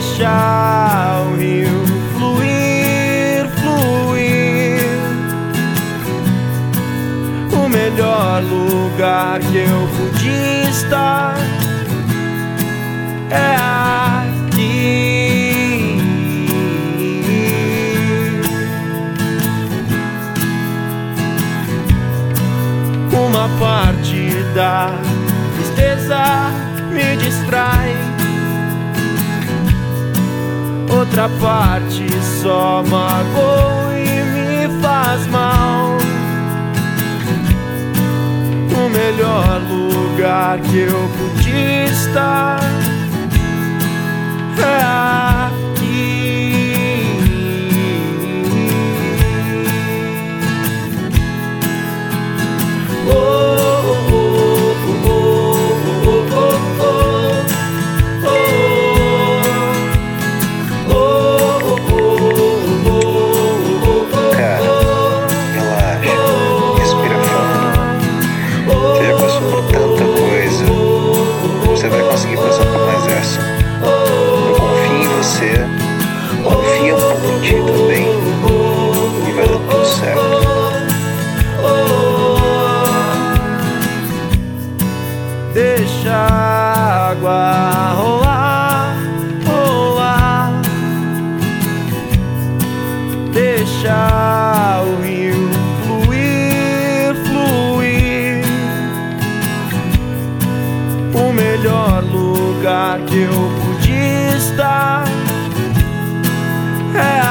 Deixa o rio fluir, fluir. O melhor lugar que eu pude estar é aqui. Uma parte da tristeza me distrai, outra parte só magoa e me faz mal. O melhor lugar que eu pude estar é aqui. Oh, oh, oh, oh, oh, oh, oh. Cara, relaxa, respira fundo. Você já passou por tanta coisa, você vai conseguir passar por mais essa. Eu confio em você, confia um pouco em ti também, e vai dar tudo certo. Deixa a água rolar, rolar. Deixa o rio fluir, fluir. O melhor lugar que eu pude estar é